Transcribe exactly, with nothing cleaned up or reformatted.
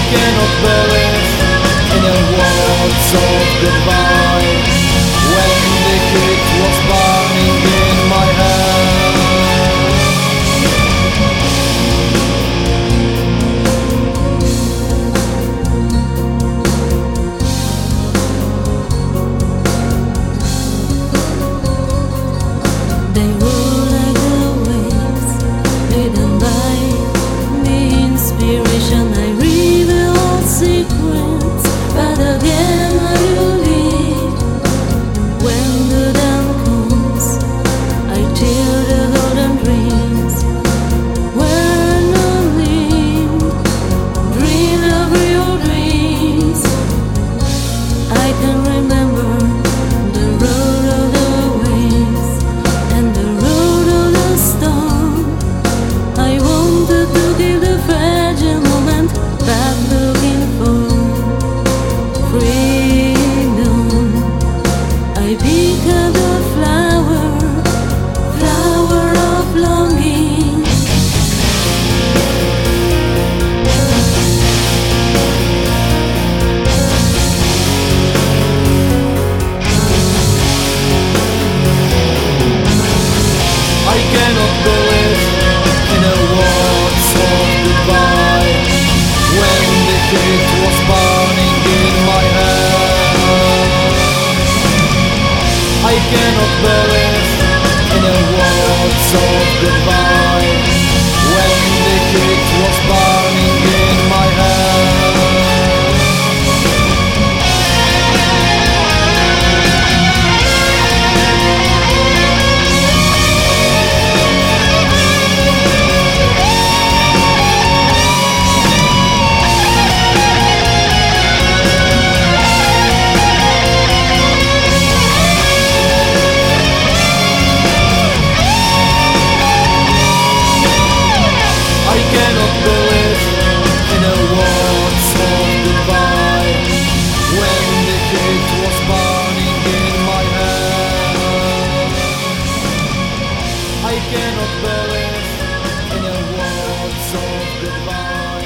cannot believe in a words of goodbye when the heat was burning in my head. They roll like the waves, leading by the inspiration. I reveal all secrets, but again I will leave. When the dawn comes, I tell the golden dreams. When only dream of real dreams, I can remember the road of the waves and the road of the storm. I wanted to give the fragile moment back, looking for freedom. I pick up the flower, flower of longing. I cannot believe in a words of goodbye when the heat was burning in my head. I cannot believe in a words of goodbye when the heat was burning in my head. I cannot believe in a words of goodbye when the heat was burning in my head. I cannot believe in a words of goodbye.